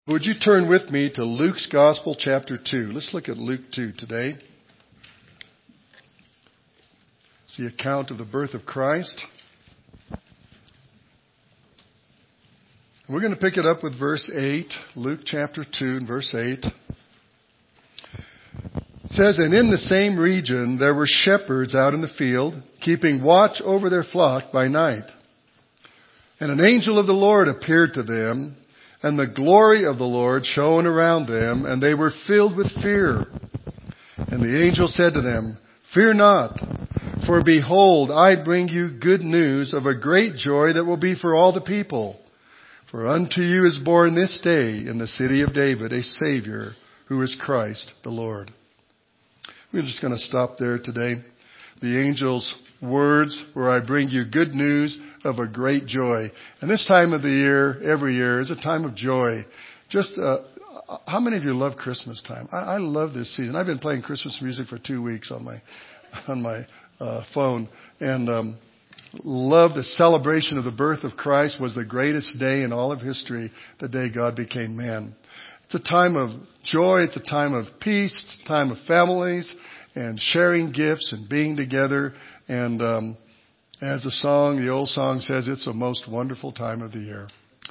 Would you turn with me to Luke's Gospel, chapter 2? Let's look at Luke 2 today. It's the account of the birth of Christ. We're going to pick it up with verse 8, Luke chapter 2 and verse 8. It says, "And in the same region there were shepherds out in the field, keeping watch over their flock by night. And an angel of the Lord appeared to them, and the glory of the Lord shone around them, and they were filled with fear. And the angel said to them, 'Fear not, for behold, I bring you good news of a great joy that will be for all the people. For unto you is born this day in the city of David a Savior, who is Christ the Lord.'" We're just going to stop there today. The angel's words, "where I bring you good news of a great joy." And this time of the year, every year, is a time of joy. Just, how many of you love Christmas time? I love this season. I've been playing Christmas music for 2 weeks on my phone, and love the celebration of the birth of Christ. Was the greatest day in all of history, the day God became man. It's a time of joy. It's a time of peace. It's a time of families and sharing gifts and being together. And as the old song says, it's a most wonderful time of the year.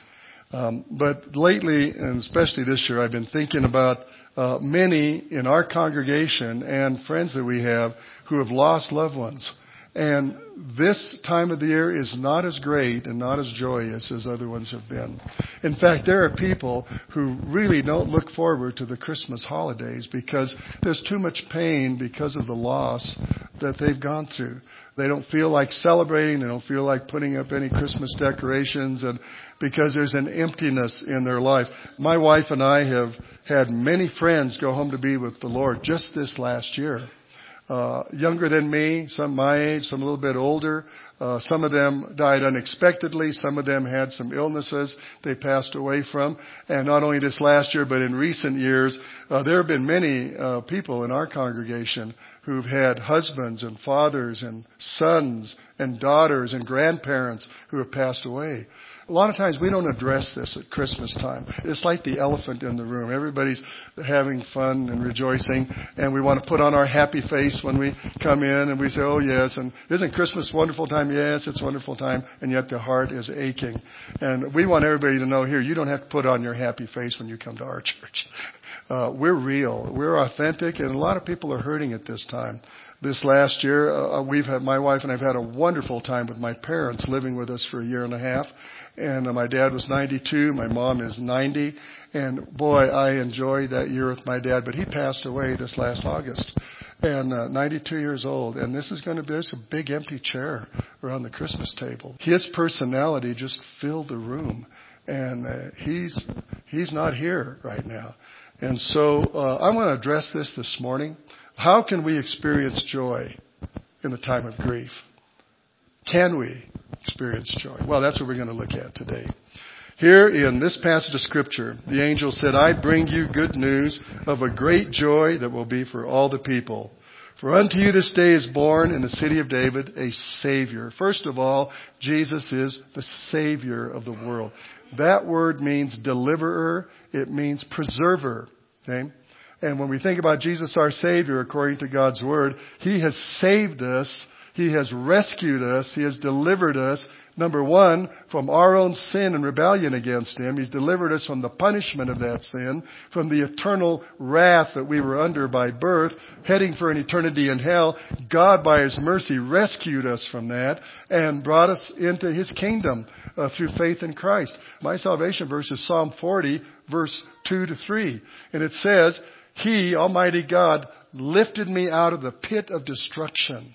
But lately, and especially this year, I've been thinking about many in our congregation and friends that we have who have lost loved ones. And this time of the year is not as great and not as joyous as other ones have been. In fact, there are people who really don't look forward to the Christmas holidays because there's too much pain because of the loss that they've gone through. They don't feel like celebrating. They don't feel like putting up any Christmas decorations, and because there's an emptiness in their life. My wife and I have had many friends go home to be with the Lord just this last year. Younger than me, some my age, some a little bit older. Some of them died unexpectedly. Some of them had some illnesses they passed away from. And not only this last year, but in recent years, there have been many people in our congregation who've had husbands and fathers and sons and daughters and grandparents who have passed away. A lot of times we don't address this at Christmas time. It's like the elephant in the room. Everybody's having fun and rejoicing, and we want to put on our happy face when we come in, and we say, "Oh yes, and isn't Christmas a wonderful time?" Yes, it's a wonderful time, and yet the heart is aching. And we want everybody to know here, you don't have to put on your happy face when you come to our church. We're real. We're authentic, and a lot of people are hurting at this time. This last year, my wife and I have had a wonderful time with my parents living with us for a year and a half. And my dad was 92. My mom is 90. And boy, I enjoyed that year with my dad. But he passed away this last August. And 92 years old. And there's a big empty chair around the Christmas table. His personality just filled the room. And he's not here right now. And so I want to address this morning. How can we experience joy in the time of grief? Can we experience joy? Well, that's what we're going to look at today. Here in this passage of Scripture, the angel said, "I bring you good news of a great joy that will be for all the people. For unto you this day is born in the city of David a Savior." First of all, Jesus is the Savior of the world. That word means deliverer. It means preserver. Okay? And when we think about Jesus, our Savior, according to God's Word, He has saved us. He has rescued us. He has delivered us, number one, from our own sin and rebellion against Him. He's delivered us from the punishment of that sin, from the eternal wrath that we were under by birth, heading for an eternity in hell. God, by His mercy, rescued us from that and brought us into His kingdom through faith in Christ. My salvation verse is Psalm 40, verse 2-3. And it says, "He, Almighty God, lifted me out of the pit of destruction."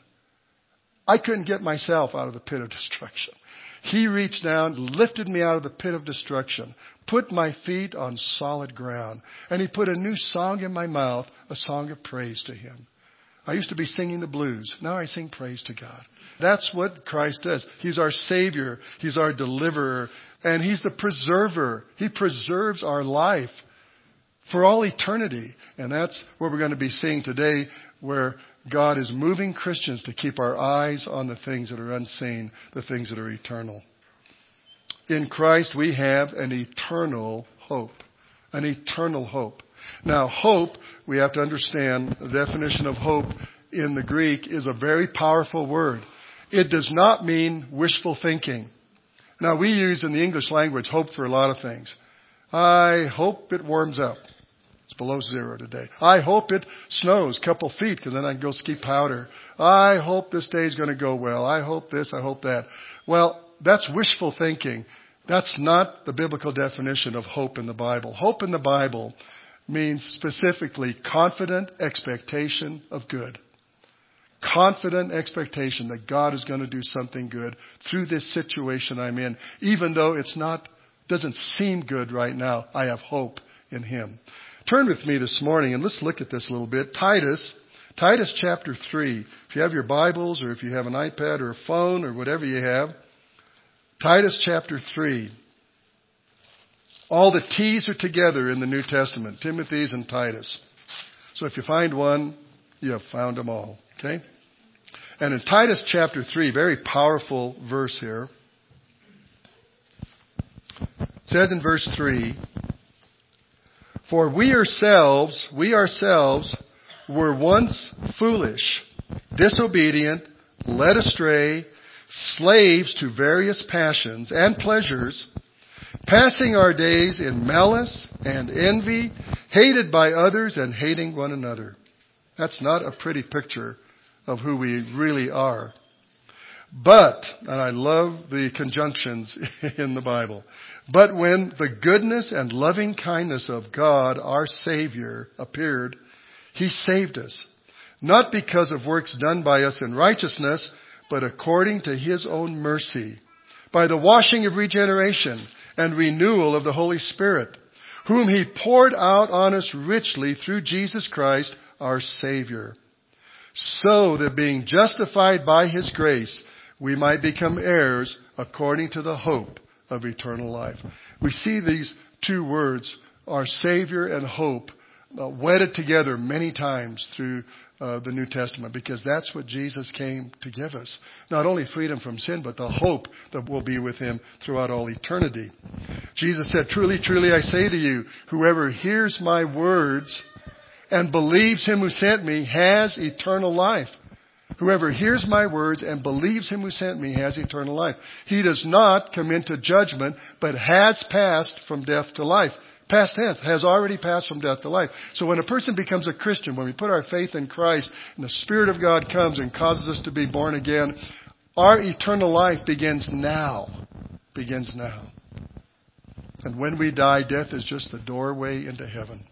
I couldn't get myself out of the pit of destruction. He reached down, lifted me out of the pit of destruction, put my feet on solid ground, and He put a new song in my mouth, a song of praise to Him. I used to be singing the blues. Now I sing praise to God. That's what Christ does. He's our Savior. He's our deliverer. And He's the preserver. He preserves our life for all eternity. And that's what we're going to be seeing today, where God is moving Christians to keep our eyes on the things that are unseen, the things that are eternal. In Christ, we have an eternal hope. an eternal hope. Now, hope, we have to understand the definition of hope in the Greek is a very powerful word. It does not mean wishful thinking. Now, we use in the English language hope for a lot of things. I hope it warms up. It's below zero today. I hope it snows a couple feet because then I can go ski powder. I hope this day is going to go well. I hope this, I hope that. Well, that's wishful thinking. That's not the biblical definition of hope in the Bible. Hope in the Bible means specifically confident expectation of good. Confident expectation that God is going to do something good through this situation I'm in. Even though doesn't seem good right now, I have hope in Him. Turn with me this morning and let's look at this a little bit. Titus chapter 3. If you have your Bibles or if you have an iPad or a phone or whatever you have, Titus chapter 3. All the T's are together in the New Testament, Timothy's and Titus. So if you find one, you have found them all. Okay? And in Titus chapter 3, very powerful verse here. It says in verse 3, "For we ourselves were once foolish, disobedient, led astray, slaves to various passions and pleasures, passing our days in malice and envy, hated by others and hating one another." That's not a pretty picture of who we really are. But, and I love the conjunctions in the Bible, but when the goodness and loving kindness of God, our Savior, appeared, He saved us, not because of works done by us in righteousness, but according to His own mercy, by the washing of regeneration and renewal of the Holy Spirit, whom He poured out on us richly through Jesus Christ, our Savior, so that being justified by His grace, we might become heirs according to the hope of eternal life. We see these two words, our Savior and hope, wedded together many times through the New Testament, because that's what Jesus came to give us. Not only freedom from sin, but the hope that we'll be with Him throughout all eternity. Jesus said, "Truly, truly, I say to you, whoever hears my words and believes Him who sent me has eternal life." Whoever hears my words and believes Him who sent me has eternal life. He does not come into judgment, but has passed from death to life. Past tense, has already passed from death to life. So when a person becomes a Christian, when we put our faith in Christ and the Spirit of God comes and causes us to be born again, our eternal life begins now. Begins now. And when we die, death is just the doorway into heaven.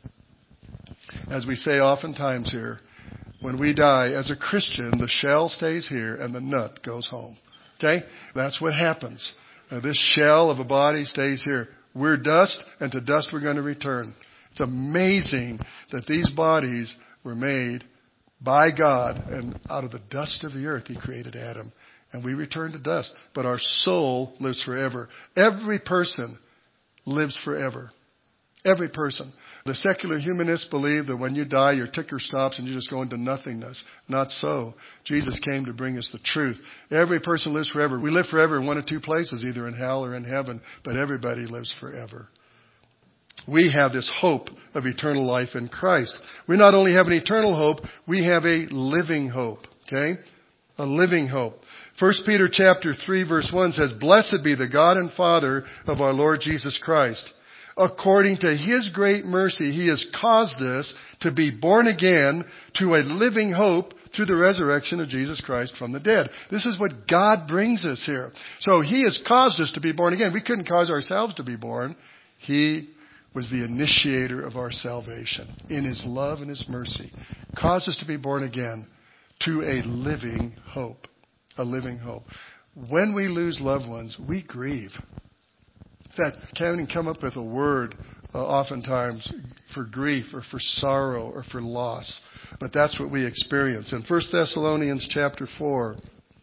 As we say oftentimes here, when we die as a Christian, the shell stays here and the nut goes home. Okay? That's what happens. This shell of a body stays here. We're dust, and to dust we're going to return. It's amazing that these bodies were made by God, and out of the dust of the earth He created Adam. And we return to dust. But our soul lives forever. Every person lives forever. Every person. The secular humanists believe that when you die, your ticker stops and you just go into nothingness. Not so. Jesus came to bring us the truth. Every person lives forever. We live forever in one of two places, either in hell or in heaven, but everybody lives forever. We have this hope of eternal life in Christ. We not only have an eternal hope, we have a living hope. Okay? A living hope. 1 Peter chapter 3 verse 1 says, "Blessed be the God and Father of our Lord Jesus Christ. According to His great mercy, He has caused us to be born again to a living hope through the resurrection of Jesus Christ from the dead." This is what God brings us here. So He has caused us to be born again. We couldn't cause ourselves to be born. He was the initiator of our salvation in His love and His mercy. Caused us to be born again to a living hope. A living hope. When we lose loved ones, we grieve. In fact, I can't even come up with a word oftentimes for grief or for sorrow or for loss. But that's what we experience. In 1 Thessalonians chapter 4,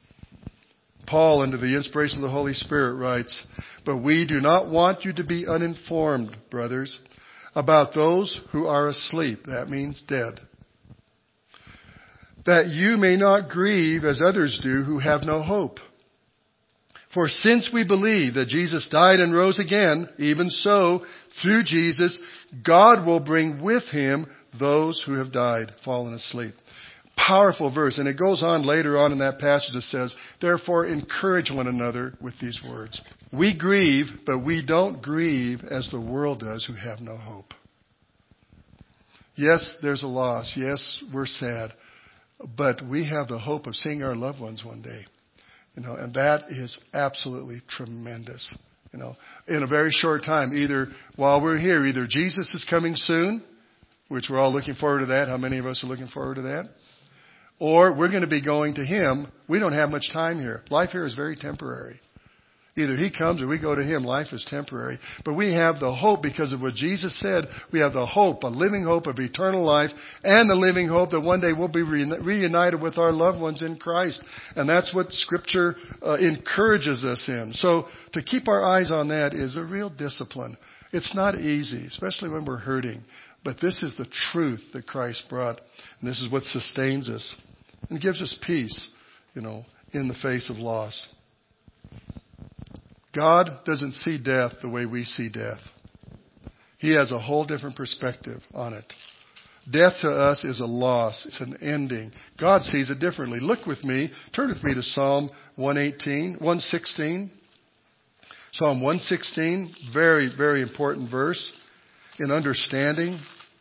Paul, under the inspiration of the Holy Spirit, writes, "But we do not want you to be uninformed, brothers, about those who are asleep." That means dead. "That you may not grieve as others do who have no hope. For since we believe that Jesus died and rose again, even so, through Jesus, God will bring with him those who have died, fallen asleep. Powerful verse. And it goes on later on in that passage. It says, therefore encourage one another with these words. We grieve, but we don't grieve as the world does who have no hope. Yes, there's a loss. Yes, we're sad. But we have the hope of seeing our loved ones one day. And that is absolutely tremendous. In a very short time, either while we're here, either Jesus is coming soon, which we're all looking forward to that. How many of us are looking forward to that? Or we're going to be going to him. We don't have much time here. Life here is very temporary. Either he comes or we go to him. Life is temporary. But we have the hope because of what Jesus said. We have the hope, a living hope of eternal life, and the living hope that one day we'll be reunited with our loved ones in Christ. And that's what Scripture encourages us in. So to keep our eyes on that is a real discipline. It's not easy, especially when we're hurting. But this is the truth that Christ brought. And this is what sustains us and gives us peace, in the face of loss. God doesn't see death the way we see death. He has a whole different perspective on it. Death to us is a loss. It's an ending. God sees it differently. Look with me. Turn with me to Psalm 116. Psalm 116, very, very important verse in understanding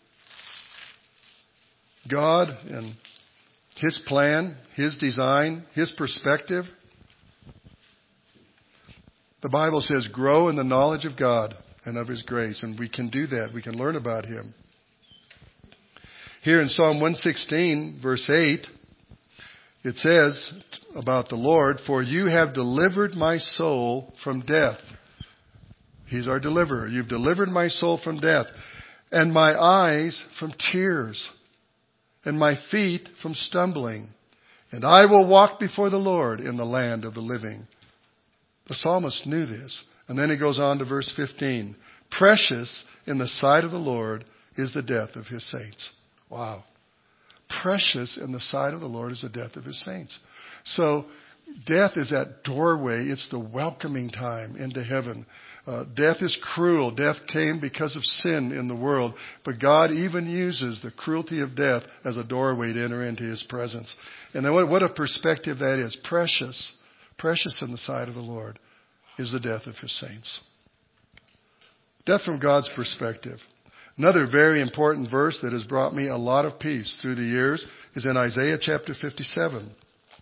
God and his plan, his design, his perspective. The Bible says, grow in the knowledge of God and of his grace. And we can do that. We can learn about him. Here in Psalm 116, verse 8, it says about the Lord, for you have delivered my soul from death. He's our deliverer. You've delivered my soul from death, and my eyes from tears, and my feet from stumbling. And I will walk before the Lord in the land of the living. The psalmist knew this. And then he goes on to verse 15. Precious in the sight of the Lord is the death of his saints. Wow. Precious in the sight of the Lord is the death of his saints. So death is that doorway. It's the welcoming time into heaven. Death is cruel. Death came because of sin in the world. But God even uses the cruelty of death as a doorway to enter into his presence. And then what a perspective that is. Precious. Precious in the sight of the Lord is the death of his saints. Death from God's perspective. Another very important verse that has brought me a lot of peace through the years is in Isaiah chapter 57.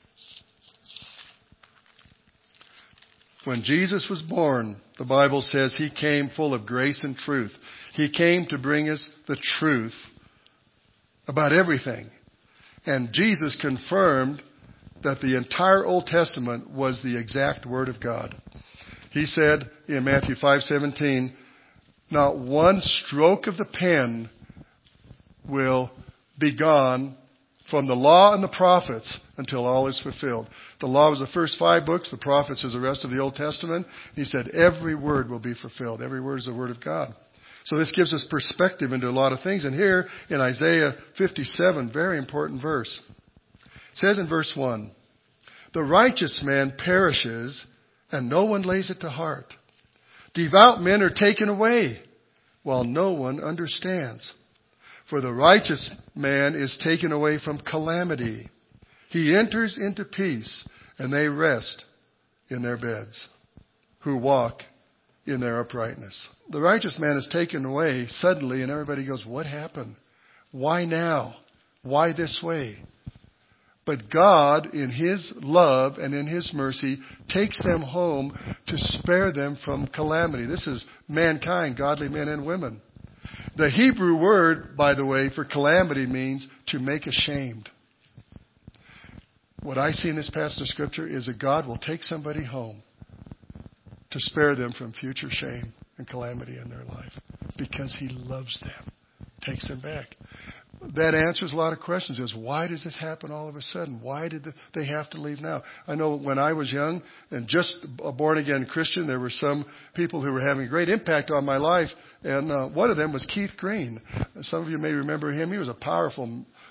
When Jesus was born, the Bible says he came full of grace and truth. He came to bring us the truth about everything. And Jesus confirmed that the entire Old Testament was the exact Word of God. He said in Matthew 5:17, not one stroke of the pen will be gone from the law and the prophets until all is fulfilled. The law was the first 5 books. The prophets is the rest of the Old Testament. He said every word will be fulfilled. Every word is the Word of God. So this gives us perspective into a lot of things. And here in Isaiah 57, very important verse. It says in verse 1, the righteous man perishes and no one lays it to heart. Devout men are taken away while no one understands. For the righteous man is taken away from calamity. He enters into peace and they rest in their beds who walk in their uprightness. The righteous man is taken away suddenly and everybody goes, what happened? Why now? Why this way? But God, in his love and in his mercy, takes them home to spare them from calamity. This is mankind, godly men and women. The Hebrew word, by the way, for calamity means to make ashamed. What I see in this passage of Scripture is that God will take somebody home to spare them from future shame and calamity in their life because he loves them, takes them back. That answers a lot of questions. Is why does this happen all of a sudden? Why did they have to leave now? I know when I was young and just a born-again Christian, there were some people who were having a great impact on my life. And one of them was Keith Green. Some of you may remember him. He was a powerful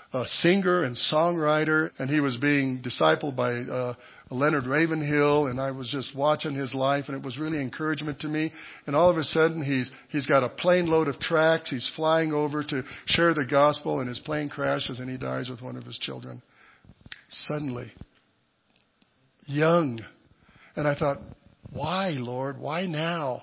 a singer and songwriter, and he was being discipled by Leonard Ravenhill, and I was just watching his life, and it was really encouragement to me. And all of a sudden, he's got a plane load of tracts. He's flying over to share the gospel, and his plane crashes, and he dies with one of his children. Suddenly. Young. And I thought, why, Lord? Why now?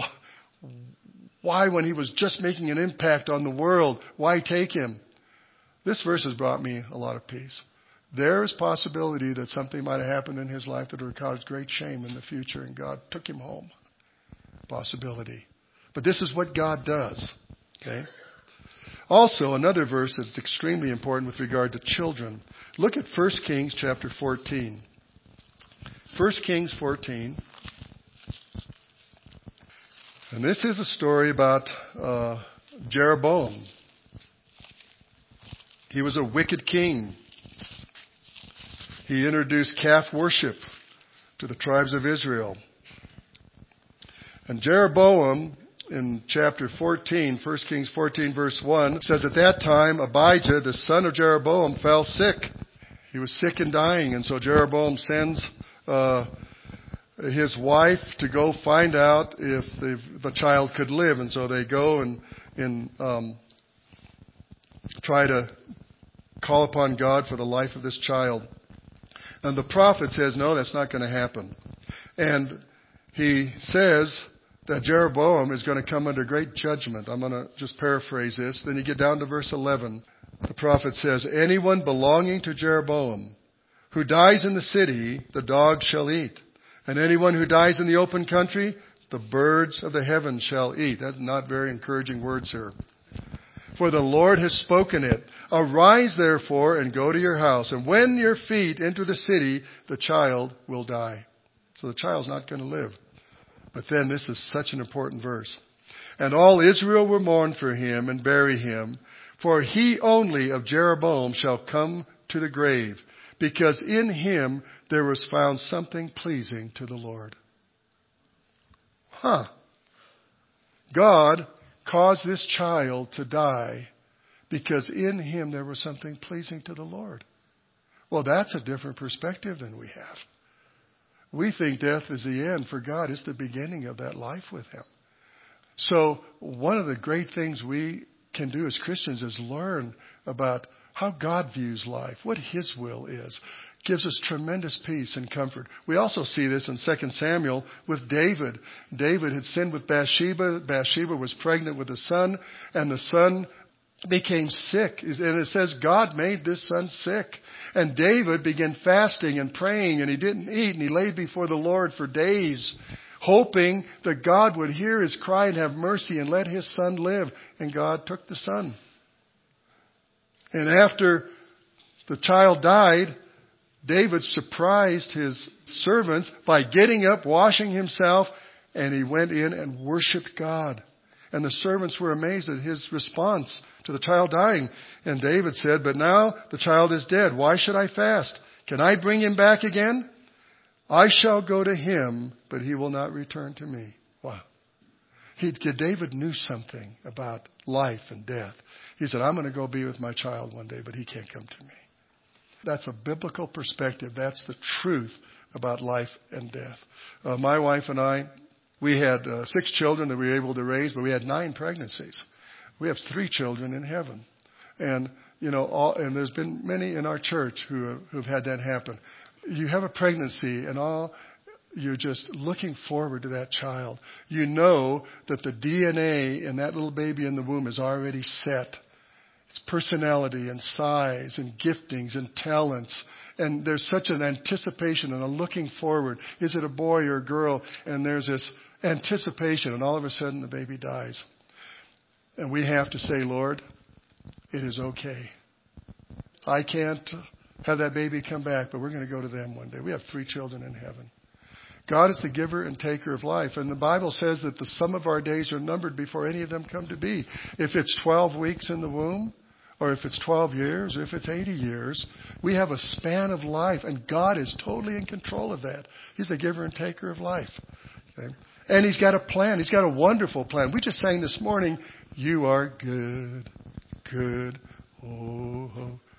Why when he was just making an impact on the world? Why take him? This verse has brought me a lot of peace. There is possibility that something might have happened in his life that would cause great shame in the future, and God took him home. Possibility. But this is what God does. Okay? Also, another verse that's extremely important with regard to children. Look at 1 Kings chapter 14. 1 Kings 14. And this is a story about Jeroboam. He was a wicked king. He introduced calf worship to the tribes of Israel. And Jeroboam, in chapter 14, 1 Kings 14, verse 1, says, at that time Abijah, the son of Jeroboam, fell sick. He was sick and dying. And so Jeroboam sends his wife to go find out if the child could live. And so they go and try to call upon God for the life of this child. And the prophet says, no, that's not going to happen. And he says that Jeroboam is going to come under great judgment. I'm going to just paraphrase this. Then you get down to verse 11. The prophet says, anyone belonging to Jeroboam who dies in the city, the dogs shall eat. And anyone who dies in the open country, the birds of the heavens shall eat. That's not very encouraging words here. For the Lord has spoken it. Arise, therefore, and go to your house. And when your feet enter the city, the child will die. So the child's not going to live. But then this is such an important verse. And all Israel will mourn for him and bury him. For he only of Jeroboam shall come to the grave. Because in him there was found something pleasing to the Lord. God caused this child to die because in him there was something pleasing to the Lord. Well, that's a different perspective than we have. We think death is the end. For God, it's the beginning of that life with him. So one of the great things we can do as Christians is learn about how God views life, what his will is. Gives us tremendous peace and comfort. We also see this in 2 Samuel with David. David had sinned with Bathsheba. Bathsheba was pregnant with a son, and the son became sick. And it says God made this son sick. And David began fasting and praying, and he didn't eat, and he laid before the Lord for days, hoping that God would hear his cry and have mercy and let his son live. And God took the son. And after the child died, David surprised his servants by getting up, washing himself, and he went in and worshiped God. And the servants were amazed at his response to the child dying. And David said, but now the child is dead. Why should I fast? Can I bring him back again? I shall go to him, but he will not return to me. Wow. David knew something about life and death. He said, I'm going to go be with my child one day, but he can't come to me. That's a biblical perspective. That's the truth about life and death. My wife and I, we had 6 children that we were able to raise, but we had 9 pregnancies. We have 3 children in heaven. And, and there's been many in our church who've had that happen. You have a pregnancy and you're just looking forward to that child. You know that the DNA in that little baby in the womb is already set. It's personality and size and giftings and talents. And there's such an anticipation and a looking forward. Is it a boy or a girl? And there's this anticipation. And all of a sudden the baby dies. And we have to say, Lord, it is okay. I can't have that baby come back, but we're going to go to them one day. We have 3 children in heaven. God is the giver and taker of life. And the Bible says that the sum of our days are numbered before any of them come to be. If it's 12 weeks in the womb, or if it's 12 years, or if it's 80 years, we have a span of life. And God is totally in control of that. He's the giver and taker of life. Okay? And He's got a plan. He's got a wonderful plan. We just sang this morning, you are good, good, oh, oh.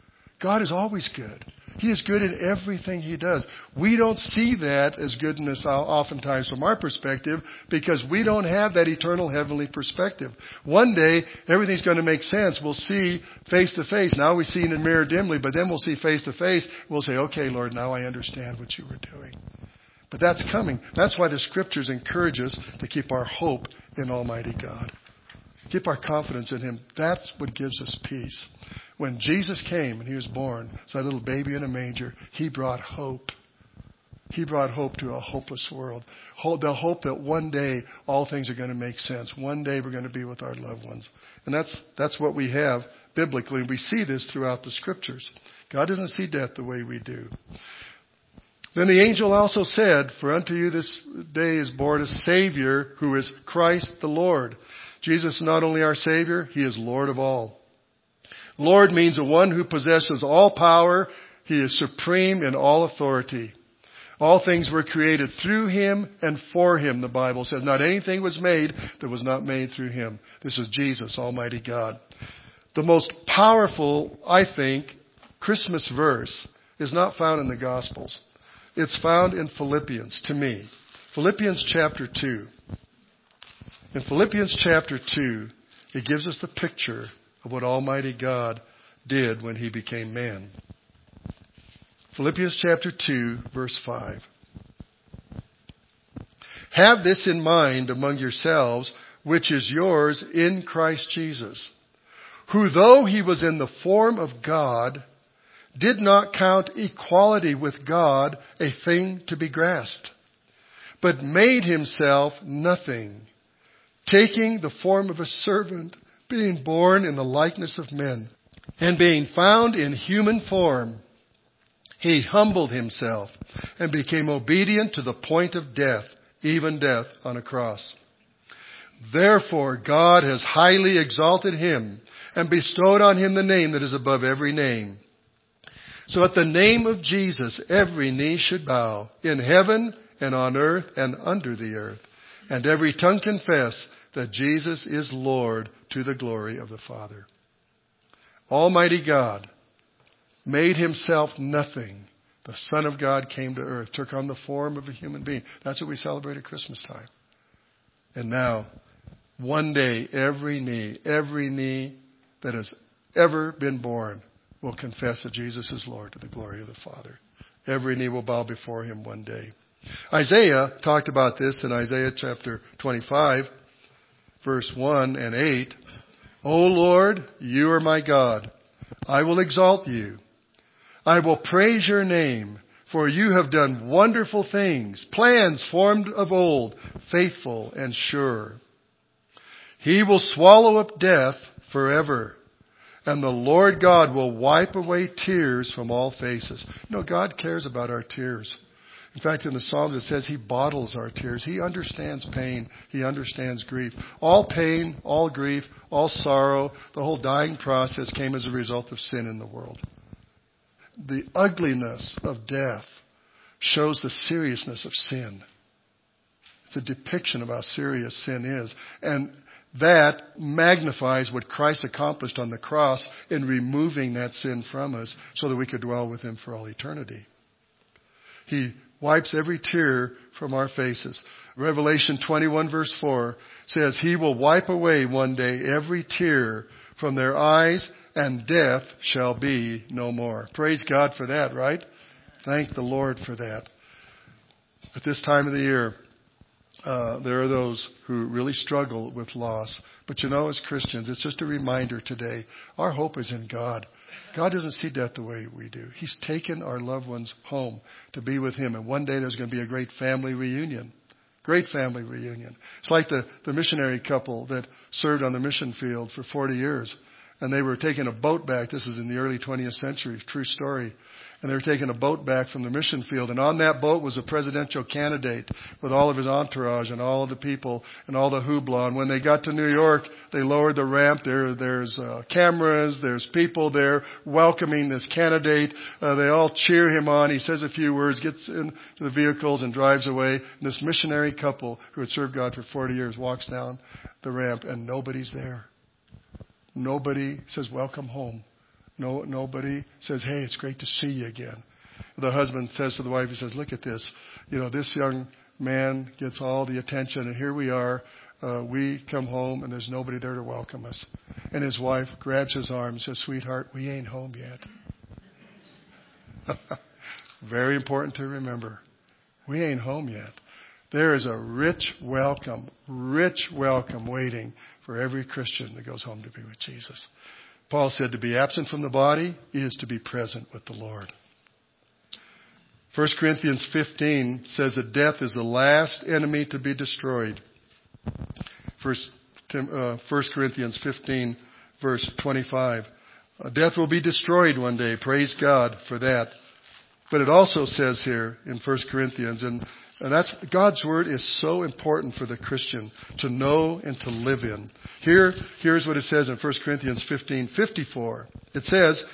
God is always good. He is good in everything He does. We don't see that as goodness oftentimes from our perspective because we don't have that eternal heavenly perspective. One day, everything's going to make sense. We'll see face to face. Now we see in a mirror dimly, but then we'll see face to face. We'll say, okay, Lord, now I understand what you were doing. But that's coming. That's why the Scriptures encourage us to keep our hope in Almighty God. Keep our confidence in Him. That's what gives us peace. When Jesus came and He was born, as that little baby in a manger, He brought hope. He brought hope to a hopeless world. The hope that one day all things are going to make sense. One day we're going to be with our loved ones. And that's what we have biblically. We see this throughout the Scriptures. God doesn't see death the way we do. Then the angel also said, for unto you this day is born a Savior who is Christ the Lord. Jesus is not only our Savior, He is Lord of all. Lord means the one who possesses all power. He is supreme in all authority. All things were created through Him and for Him, the Bible says. Not anything was made that was not made through Him. This is Jesus, Almighty God. The most powerful, I think, Christmas verse is not found in the Gospels. It's found in Philippians, to me. Philippians chapter 2. In Philippians chapter 2, it gives us the picture of what Almighty God did when He became man. Philippians chapter 2, verse 5. Have this in mind among yourselves, which is yours in Christ Jesus, who though He was in the form of God, did not count equality with God a thing to be grasped, but made Himself nothing, taking the form of a servant, being born in the likeness of men, and being found in human form, He humbled Himself and became obedient to the point of death, even death on a cross. Therefore God has highly exalted Him and bestowed on Him the name that is above every name. So at the name of Jesus, every knee should bow in heaven and on earth and under the earth, and every tongue confess that Jesus is Lord to the glory of the Father. Almighty God made Himself nothing. The Son of God came to earth, took on the form of a human being. That's what we celebrate at Christmas time. And now, one day, every knee that has ever been born will confess that Jesus is Lord to the glory of the Father. Every knee will bow before Him one day. Isaiah talked about this in Isaiah chapter 25, verse 1 and 8. O Lord, You are my God. I will exalt You. I will praise Your name, for You have done wonderful things, plans formed of old, faithful and sure. He will swallow up death forever. And the Lord God will wipe away tears from all faces. You know, God cares about our tears. In fact, in the Psalms it says He bottles our tears. He understands pain. He understands grief. All pain, all grief, all sorrow, the whole dying process came as a result of sin in the world. The ugliness of death shows the seriousness of sin. It's a depiction of how serious sin is. And that magnifies what Christ accomplished on the cross in removing that sin from us so that we could dwell with Him for all eternity. He wipes every tear from our faces. Revelation 21 verse 4 says, He will wipe away one day every tear from their eyes, and death shall be no more. Praise God for that, right? Thank the Lord for that. At this time of the year, there are those who really struggle with loss. But you know, as Christians, it's just a reminder today, our hope is in God. God doesn't see death the way we do. He's taken our loved ones home to be with Him. And one day there's going to be a great family reunion. Great family reunion. It's like the missionary couple that served on the mission field for 40 years. And they were taking a boat back. This is in the early 20th century. True story. And they were taking a boat back from the mission field. And on that boat was a presidential candidate with all of his entourage and all of the people and all the hoopla. And when they got to New York, they lowered the ramp. There's cameras. There's people there welcoming this candidate. They all cheer him on. He says a few words, gets into the vehicles and drives away. And this missionary couple who had served God for 40 years walks down the ramp and nobody's there. Nobody says, welcome home. Nobody says, hey, it's great to see you again. The husband says to the wife, he says, look at this. This young man gets all the attention, and here we are. We come home, and there's nobody there to welcome us. And his wife grabs his arm and says, sweetheart, we ain't home yet. Very important to remember. We ain't home yet. There is a rich welcome waiting for every Christian that goes home to be with Jesus. Paul said to be absent from the body is to be present with the Lord. 1 Corinthians 15 says that death is the last enemy to be destroyed. 1 Corinthians 15, verse 25. Death will be destroyed one day. Praise God for that. But it also says here in 1 Corinthians, and that's God's word is so important for the Christian to know and to live in. Here's what it says in 1 Corinthians 15:54. It says,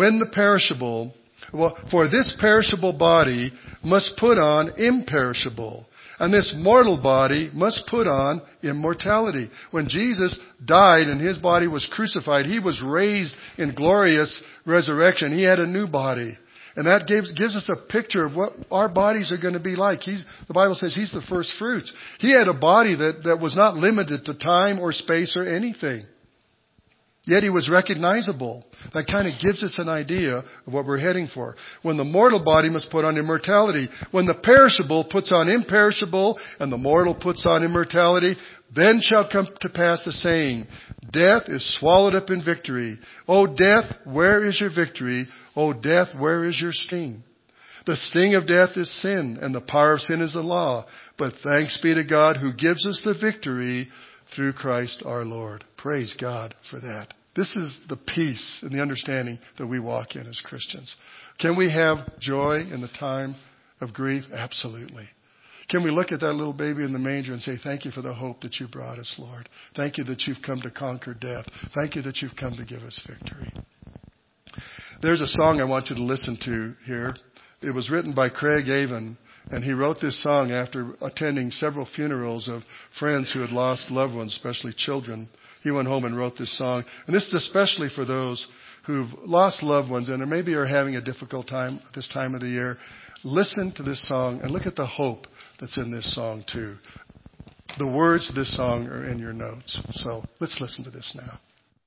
for this perishable body must put on imperishable, and this mortal body must put on immortality. When Jesus died and his body was crucified, he was raised in glorious resurrection. He had a new body. And that gives us a picture of what our bodies are going to be like. The Bible says he's the first fruits. He had a body that was not limited to time or space or anything. Yet he was recognizable. That kind of gives us an idea of what we're heading for. When the mortal body must put on immortality, when the perishable puts on imperishable, and the mortal puts on immortality, then shall come to pass the saying, death is swallowed up in victory. O death, where is your victory? O death, where is your sting? The sting of death is sin, and the power of sin is the law. But thanks be to God who gives us the victory through Christ our Lord. Praise God for that. This is the peace and the understanding that we walk in as Christians. Can we have joy in the time of grief? Absolutely. Can we look at that little baby in the manger and say, thank you for the hope that you brought us, Lord. Thank you that you've come to conquer death. Thank you that you've come to give us victory. There's a song I want you to listen to here. It was written by Craig Avon, and he wrote this song after attending several funerals of friends who had lost loved ones, especially children. He went home and wrote this song. And this is especially for those who've lost loved ones and maybe are having a difficult time at this time of the year. Listen to this song and look at the hope that's in this song too. The words of this song are in your notes. So let's listen to this now.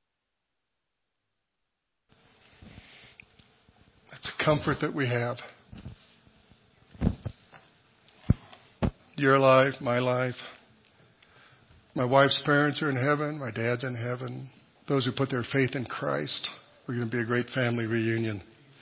It's a comfort that we have. Your life, my life. My wife's parents are in heaven. My dad's in heaven. Those who put their faith in Christ. We're going to be a great family reunion.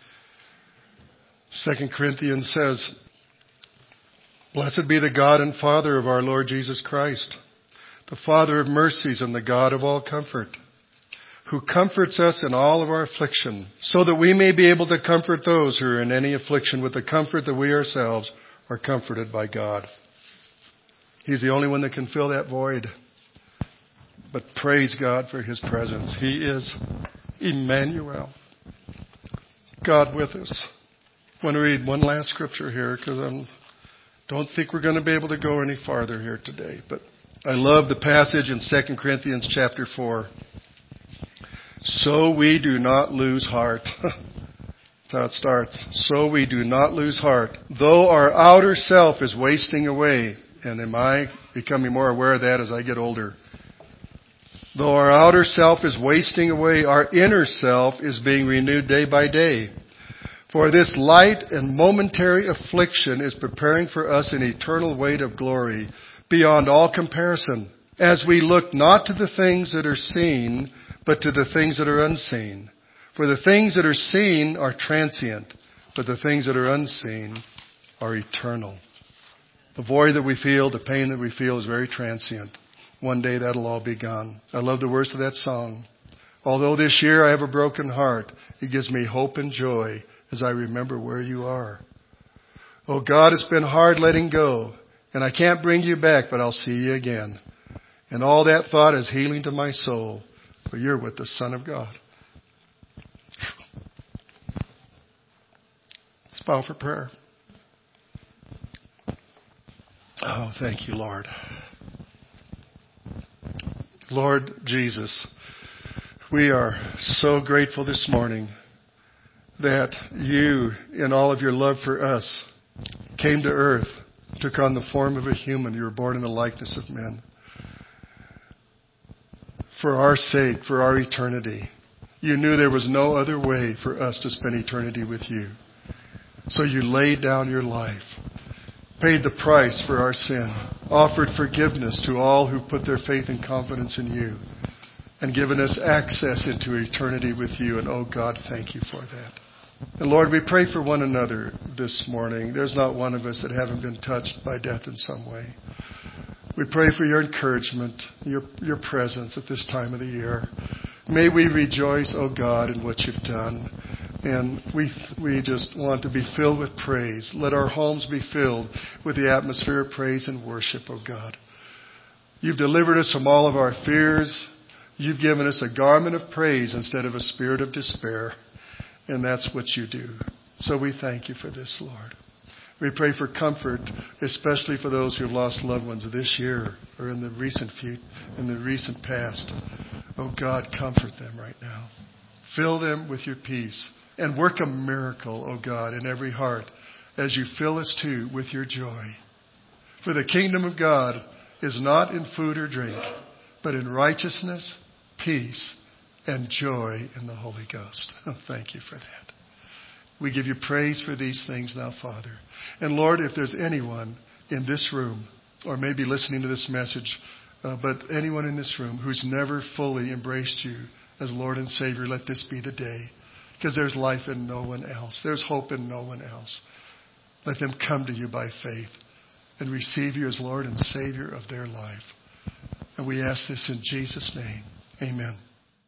2 Corinthians says, blessed be the God and Father of our Lord Jesus Christ, the Father of mercies and the God of all comfort, who comforts us in all of our affliction, so that we may be able to comfort those who are in any affliction with the comfort that we ourselves are comforted by God. He's the only one that can fill that void. But praise God for His presence. He is Emmanuel, God with us. I want to read one last scripture here because I don't think we're going to be able to go any farther here today. But I love the passage in 2 Corinthians chapter 4. So we do not lose heart. That's how it starts. So we do not lose heart. Though our outer self is wasting away. And am I becoming more aware of that as I get older? Though our outer self is wasting away, our inner self is being renewed day by day. For this light and momentary affliction is preparing for us an eternal weight of glory beyond all comparison, as we look not to the things that are seen, but to the things that are unseen. For the things that are seen are transient, but the things that are unseen are eternal. The void that we feel, the pain that we feel is very transient. One day that'll all be gone. I love the words of that song. Although this year I have a broken heart, it gives me hope and joy as I remember where you are. Oh God, it's been hard letting go, and I can't bring you back, but I'll see you again. And all that thought is healing to my soul, for you're with the Son of God. Let's bow for prayer. Oh, thank you, Lord. Lord Jesus, we are so grateful this morning that you, in all of your love for us, came to earth, took on the form of a human. You were born in the likeness of men. For our sake, for our eternity. You knew there was no other way for us to spend eternity with you. So you laid down your life, paid the price for our sin, offered forgiveness to all who put their faith and confidence in you, and given us access into eternity with you. And oh God, thank you for that. And Lord, we pray for one another this morning. There's not one of us that haven't been touched by death in some way. We pray for your encouragement, your presence at this time of the year. May we rejoice, oh God, in what you've done. And we just want to be filled with praise. Let our homes be filled with the atmosphere of praise and worship, oh God. You've delivered us from all of our fears. You've given us a garment of praise instead of a spirit of despair. And that's what you do. So we thank you for this, Lord. We pray for comfort, especially for those who have lost loved ones this year or in the recent past. Oh God, comfort them right now. Fill them with your peace and work a miracle, oh God, in every heart as you fill us too with your joy. For the kingdom of God is not in food or drink, but in righteousness, peace, and joy in the Holy Ghost. Oh, thank you for that. We give you praise for these things now, Father. And Lord, if there's anyone in this room, or maybe listening to this message, but anyone in this room who's never fully embraced you as Lord and Savior, let this be the day. Because there's life in no one else. There's hope in no one else. Let them come to you by faith and receive you as Lord and Savior of their life. And we ask this in Jesus' name. Amen.